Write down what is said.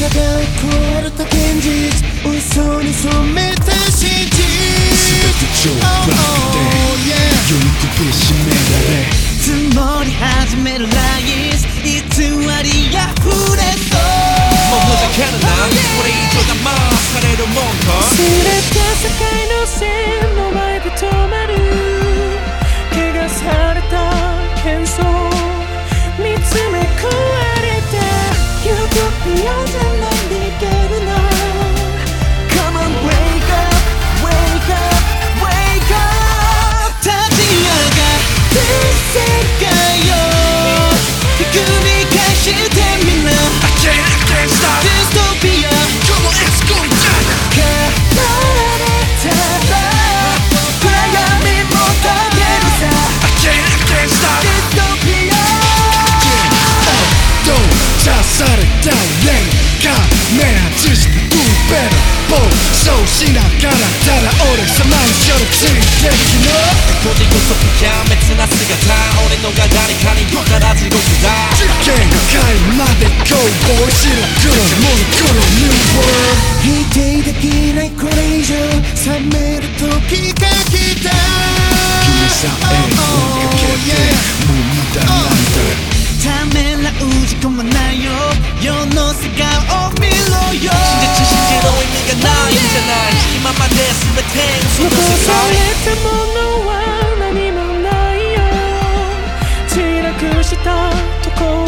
が壊れた現実嘘に染めた真実全て超ブラックで喜びしめられ積もり始めるライス偽りあふれそうもう無邪気ななこれ以上我慢されるもんかすれた境の線の前で止まる怪我された喧騒見つめ食われたユートピアじゃない逃げるな Come on wake up wake up wake up 立ち上がって世界をひっくり返してみな I can't stop ディストピア Come on it's going down 語られたら暗闇も溶けるさ I can't stop ディストピアどう刺されたレンカメラ外して Do better 暴走しながらただ俺様にしょるついてきのこじこそ不キャン滅な姿俺のが誰かに言ったら地獄だ事件が解まで攻防しろ黒モノクロニュー否定できないこれ以上冷める時が来た君さえ追いかけてもう無駄なんだためらう時間はないよ世の世界を見ろよ信じろ意味がないんじゃない今まで全て嘘の残世さ界れたものは何もないよ墜落したところ